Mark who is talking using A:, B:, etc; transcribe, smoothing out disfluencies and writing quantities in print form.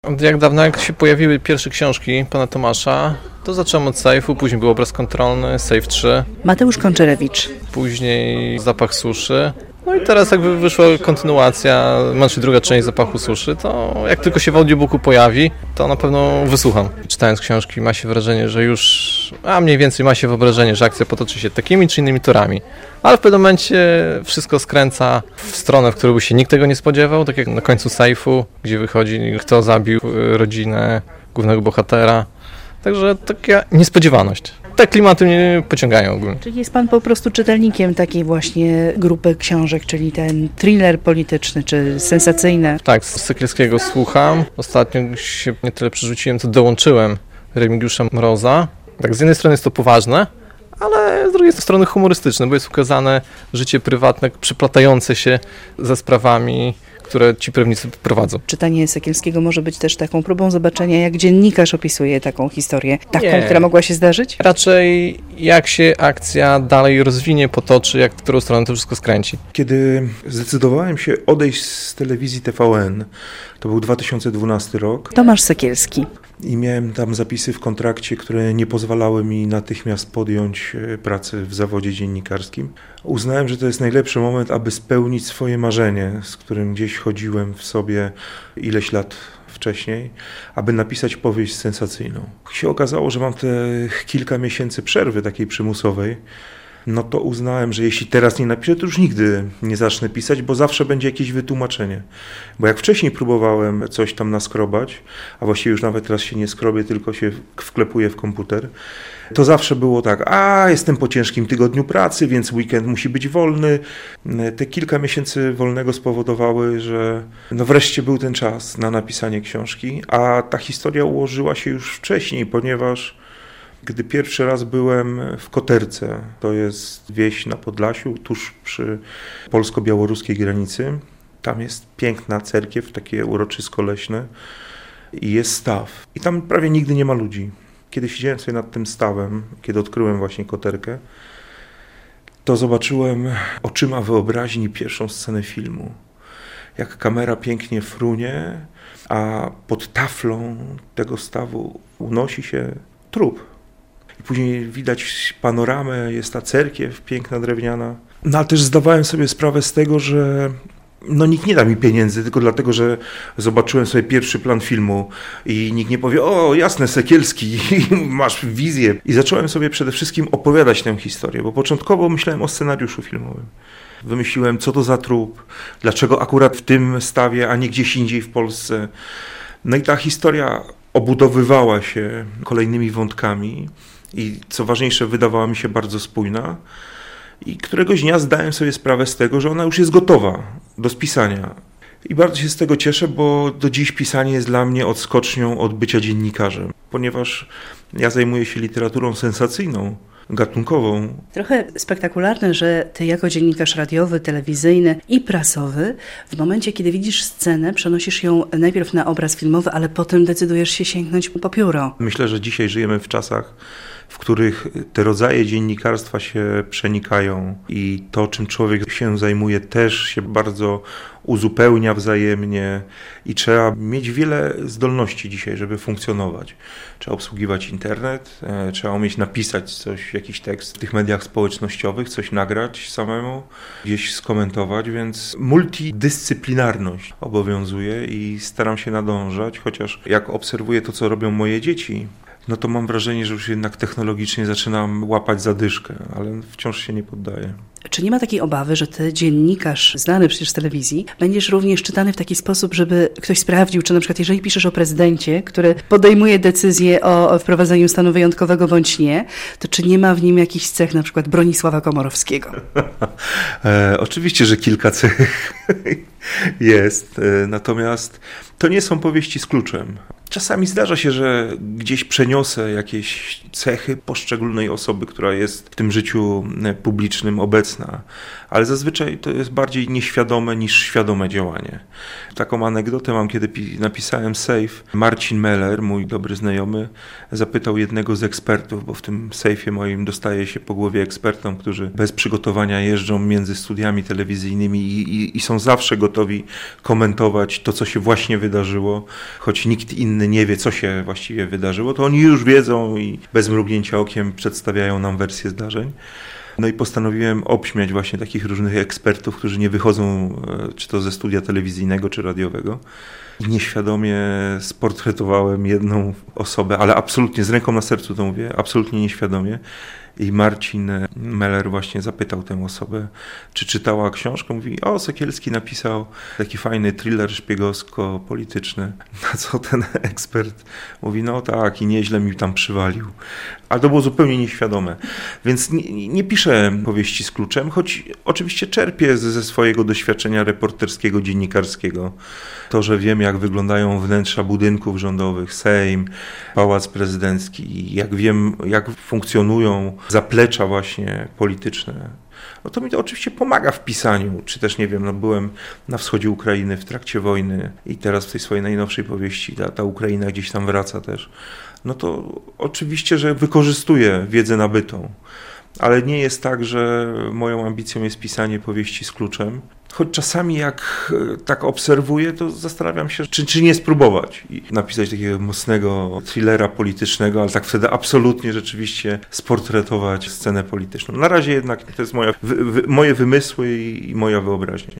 A: Jak dawno, jak się pojawiły pierwsze książki pana Tomasza, to zacząłem od Sejfu, później był Obraz kontrolny, Sejf 3.
B: Mateusz Konczerewicz.
A: Później Zapach suszy. No i teraz jakby wyszła kontynuacja, znaczy druga część Zapachu suszy, to jak tylko się w audiobooku pojawi, to na pewno wysłucham. Czytając książki ma się wrażenie, że już, mniej więcej ma się wyobrażenie, że akcja potoczy się takimi czy innymi torami. Ale w pewnym momencie wszystko skręca w stronę, w której by się nikt tego nie spodziewał, tak jak na końcu Sejfu, gdzie wychodzi, kto zabił rodzinę głównego bohatera. Także taka niespodziewaność. Te klimaty mnie pociągają ogólnie.
B: Czyli jest pan po prostu czytelnikiem takiej właśnie grupy książek, czyli ten thriller polityczny, czy sensacyjne?
A: Tak, z Sekielskiego słucham. Ostatnio się nie tyle przerzuciłem, co dołączyłem Remigiusza Mroza. Tak, z jednej strony jest to poważne, ale z drugiej strony humorystyczne, bo jest ukazane życie prywatne, przyplatające się ze sprawami, które ci prawnicy prowadzą.
B: Czytanie Sekielskiego może być też taką próbą zobaczenia, jak dziennikarz opisuje taką historię, taką,
A: Nie.
B: która mogła się zdarzyć?
A: Raczej jak się akcja dalej rozwinie, potoczy, jak w którą stronę to wszystko skręci.
C: Kiedy zdecydowałem się odejść z telewizji TVN, to był 2012 rok.
B: Tomasz Sekielski.
C: I miałem tam zapisy w kontrakcie, które nie pozwalały mi natychmiast podjąć pracy w zawodzie dziennikarskim. Uznałem, że to jest najlepszy moment, aby spełnić swoje marzenie, z którym gdzieś chodziłem w sobie ileś lat wcześniej, aby napisać powieść sensacyjną. Się okazało, że mam te kilka miesięcy przerwy takiej przymusowej. No to uznałem, że jeśli teraz nie napiszę, to już nigdy nie zacznę pisać, bo zawsze będzie jakieś wytłumaczenie. Bo jak wcześniej próbowałem coś tam naskrobać, a właściwie już nawet teraz się nie skrobię, tylko się wklepuję w komputer, to zawsze było tak, jestem po ciężkim tygodniu pracy, więc weekend musi być wolny. Te kilka miesięcy wolnego spowodowały, że wreszcie był ten czas na napisanie książki, a ta historia ułożyła się już wcześniej, ponieważ gdy pierwszy raz byłem w Koterce, to jest wieś na Podlasiu, tuż przy polsko-białoruskiej granicy. Tam jest piękna cerkiew, takie uroczysko leśne i jest staw. I tam prawie nigdy nie ma ludzi. Kiedy siedziałem sobie nad tym stawem, kiedy odkryłem właśnie Koterkę, to zobaczyłem oczyma wyobraźni pierwszą scenę filmu. Jak kamera pięknie frunie, a pod taflą tego stawu unosi się trup. I później widać panoramę, jest ta cerkiew piękna, drewniana. No ale też zdawałem sobie sprawę z tego, że nikt nie da mi pieniędzy, tylko dlatego, że zobaczyłem sobie pierwszy plan filmu i nikt nie powie, jasne, Sekielski, masz wizję. I zacząłem sobie przede wszystkim opowiadać tę historię, bo początkowo myślałem o scenariuszu filmowym. Wymyśliłem, co to za trup, dlaczego akurat w tym stawie, a nie gdzieś indziej w Polsce. No i ta historia obudowywała się kolejnymi wątkami i co ważniejsze, wydawała mi się bardzo spójna. I któregoś dnia zdałem sobie sprawę z tego, że ona już jest gotowa do spisania. I bardzo się z tego cieszę, bo do dziś pisanie jest dla mnie odskocznią od bycia dziennikarzem, ponieważ ja zajmuję się literaturą sensacyjną, gatunkową.
B: Trochę spektakularne, że ty jako dziennikarz radiowy, telewizyjny i prasowy w momencie, kiedy widzisz scenę, przenosisz ją najpierw na obraz filmowy, ale potem decydujesz się sięgnąć po pióro.
C: Myślę, że dzisiaj żyjemy w czasach, w których te rodzaje dziennikarstwa się przenikają i to, czym człowiek się zajmuje, też się bardzo uzupełnia wzajemnie i trzeba mieć wiele zdolności dzisiaj, żeby funkcjonować. Trzeba obsługiwać internet, trzeba umieć napisać coś, jakiś tekst w tych mediach społecznościowych, coś nagrać samemu, gdzieś skomentować, więc multidyscyplinarność obowiązuje i staram się nadążać, chociaż jak obserwuję to, co robią moje dzieci, no to mam wrażenie, że już jednak technologicznie zaczynam łapać zadyszkę, ale wciąż się nie poddaję.
B: Czy nie ma takiej obawy, że ty, dziennikarz znany przecież z telewizji, będziesz również czytany w taki sposób, żeby ktoś sprawdził, czy na przykład jeżeli piszesz o prezydencie, który podejmuje decyzję o wprowadzeniu stanu wyjątkowego bądź nie, to czy nie ma w nim jakichś cech, na przykład Bronisława Komorowskiego?
C: Oczywiście, że kilka cech jest, natomiast to nie są powieści z kluczem. Czasami zdarza się, że gdzieś przeniosę jakieś cechy poszczególnej osoby, która jest w tym życiu publicznym obecna, ale zazwyczaj to jest bardziej nieświadome niż świadome działanie. Taką anegdotę mam, kiedy napisałem Sejf. Marcin Meller, mój dobry znajomy, zapytał jednego z ekspertów, bo w tym sejfie moim dostaje się po głowie ekspertom, którzy bez przygotowania jeżdżą między studiami telewizyjnymi i są zawsze gotowi komentować to, co się właśnie wydarzyło, choć nikt inny nie wie, co się właściwie wydarzyło, to oni już wiedzą i bez mrugnięcia okiem przedstawiają nam wersję zdarzeń. No i postanowiłem obśmiać właśnie takich różnych ekspertów, którzy nie wychodzą czy to ze studia telewizyjnego, czy radiowego. I nieświadomie sportretowałem jedną osobę, ale absolutnie, z ręką na sercu to mówię, absolutnie nieświadomie. I Marcin Meller właśnie zapytał tę osobę, czy czytała książkę. Mówi, Sekielski napisał taki fajny thriller szpiegowsko-polityczny. Na co ten ekspert mówi, no tak, i nieźle mi tam przywalił. Ale to było zupełnie nieświadome. Więc nie piszę powieści z kluczem, choć oczywiście czerpię ze swojego doświadczenia reporterskiego, dziennikarskiego. To, że wiem, jak wyglądają wnętrza budynków rządowych, Sejm, Pałac Prezydencki, jak wiem, jak funkcjonują zaplecza właśnie polityczne, no to mi to oczywiście pomaga w pisaniu, czy też nie wiem, byłem na wschodzie Ukrainy w trakcie wojny i teraz w tej swojej najnowszej powieści ta Ukraina gdzieś tam wraca też, no to oczywiście, że wykorzystuję wiedzę nabytą, ale nie jest tak, że moją ambicją jest pisanie powieści z kluczem. Choć czasami jak tak obserwuję, to zastanawiam się, czy nie spróbować i napisać takiego mocnego thrillera politycznego, ale tak wtedy absolutnie rzeczywiście sportretować scenę polityczną. Na razie jednak to jest moje wymysły i moja wyobraźnia.